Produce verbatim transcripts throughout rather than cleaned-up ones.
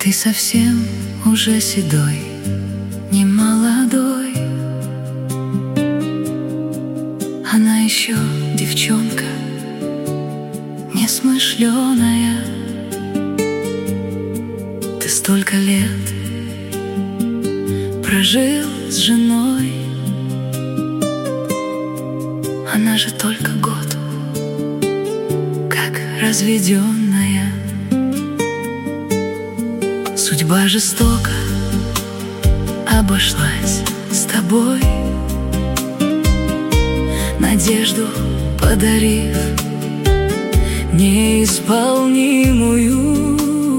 Ты совсем уже седой, не молодой. Она еще девчонка, несмышленая. Ты столько лет прожил с женой, она же только год как разведенная. Судьба жестоко обошлась с тобой, надежду подарив неисполнимую.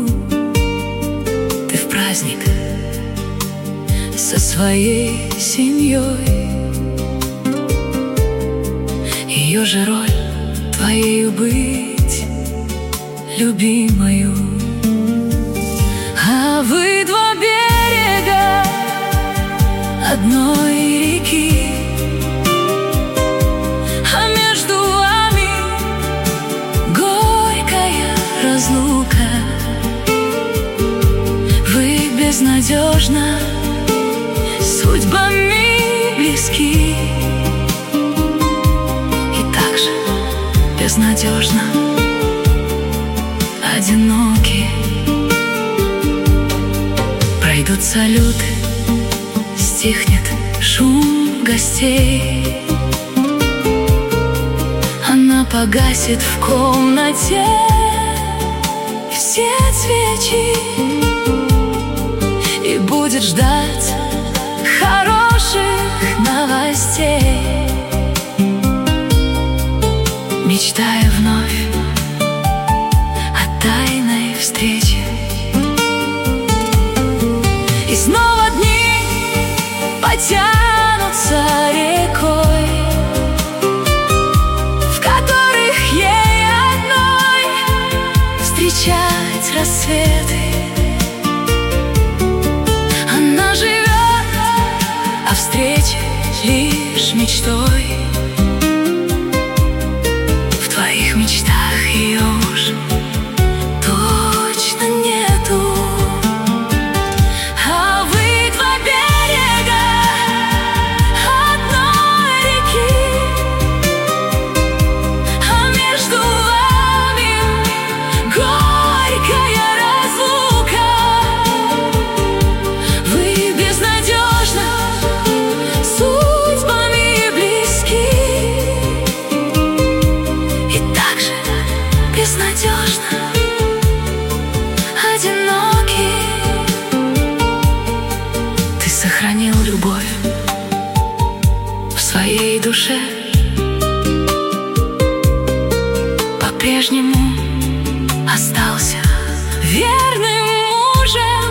Ты в праздник со своей семьей, ее же роль твоею быть, любимою. А вы два берега одной реки, а между вами горькая разлука. Вы безнадежно судьбами близки, и так же безнадежно одиноки. Пройдут салюты, стихнет шум гостей, она погасит в комнате все свечи и будет ждать хороших новостей, мечтая вновь о тайной встрече. И снова дни потянутся рекой, в которых ей одной встречать рассветы. Она живет о встрече лишь мечтой. В твоих мечтах ее уж точно нету. Безнадежно одиноки. Ты сохранил любовь в своей душе, по-прежнему остался верным мужем.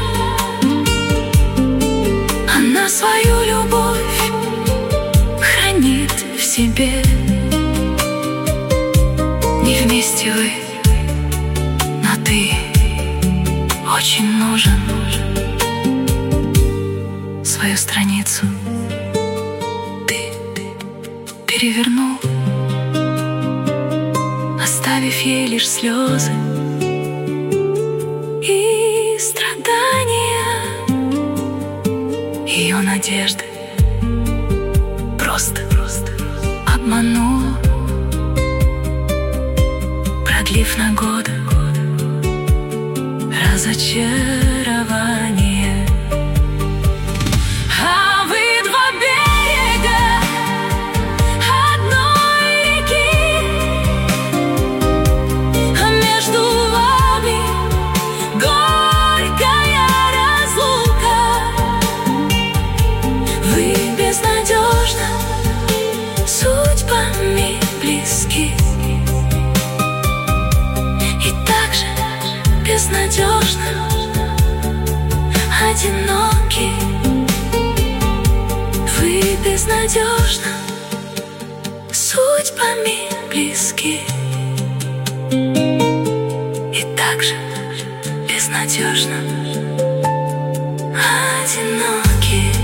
Она свою любовь хранит в себе. Не вместе вы, но ты очень нужен. Свою страницу ты перевернул, оставив ей лишь слезы и страдания. Ее надежды просто, просто обманул, продлив на годы разочарование. А вы два берега одной реки, а между вами горькая разлука. Вы безнадежно судьбами близки, безнадежно одиноки. Вы безнадежно судьбами близки, и также безнадежно одиноки.